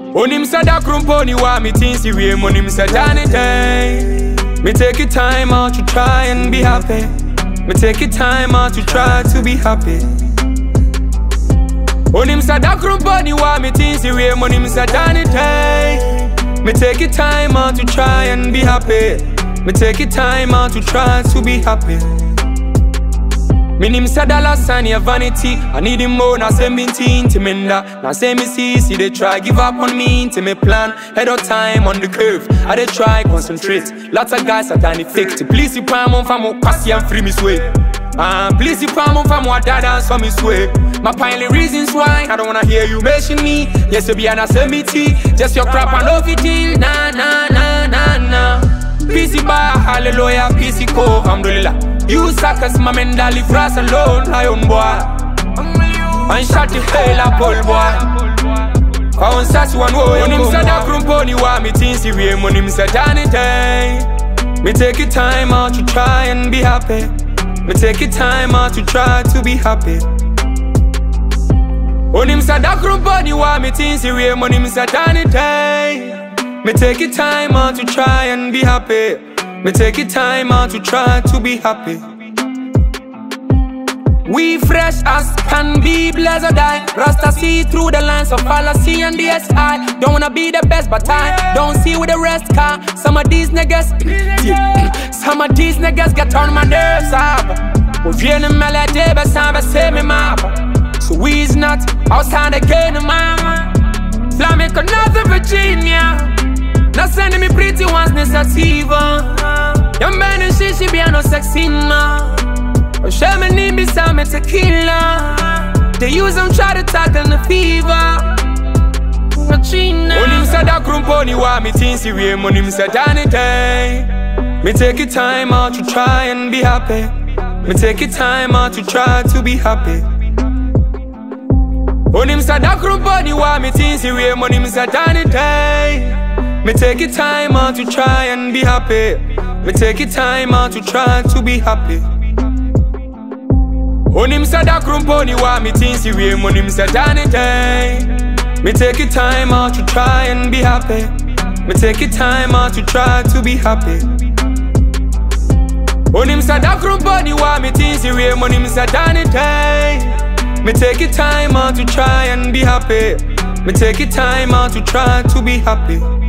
On him said that crumpony why me things the way. On him said anything. Me take it time out to try and be happy. Me take it time out to try to be happy. On him said that crumpony why me things the way. On him said anything. Me take it time out to try and be happy. Me take it time out to try to be happy. Me name say dollar sign your vanity. I need him more, now 17 to me that. Now say me see they try give up on me. To me plan, head of time on the curve. I they try concentrate. Lots of guys are done effective. Please you palm on famo kasi and free me sway. Please you palm on famo dance for me sway. My piling reasons why I don't wanna hear you mention me. Yes you be an assemblity. Just your crap and love it till nah nah nah nah nah. PC bar, hallelujah, PC co, alhamdulillah. You suckers, my men that live fast alone, lion boy. And shot the hell up, old boy. I want such one way. When him said that crumpony, why me things the way. When him said anything. Me take it time out to try and be happy. Me take it time out to try to be happy. When him said that crumpony, why me things the way. When him said anything. Me take it time out to try and be happy. Me take it time out to try to be happy. We fresh as can be, blessed or die. Rasta see through the lines of fallacy and DSI. Don't wanna be the best, but I don't see with the rest car. Some of these niggas get on my nerves up. We viens de maladie, but ça va c'est mes maps. So we's not outside again, mama. Flamme con nothing Virginia. Not sending me pretty ones, ne sativa. Young man and she be no sexy ma. Or share me need me some tequila. They use them try to tackle the fever. When him said that crumpony, why me things the way. When him said anything. Me take it time out to try and be happy. Me take it time out to try to be happy. When him said that crumpony, why me things the way. When him said anything. Me take it time out to try and be happy. Me take it time out to try to be happy. When him said that crumpony, why me things the way. When him said anything. Me take it time out to try and be happy. Me take it time out to try to be happy. When him said that crumpony, why me things the way. When him said anything. Me take it time out to try and be happy. Me take it time out to try to be happy.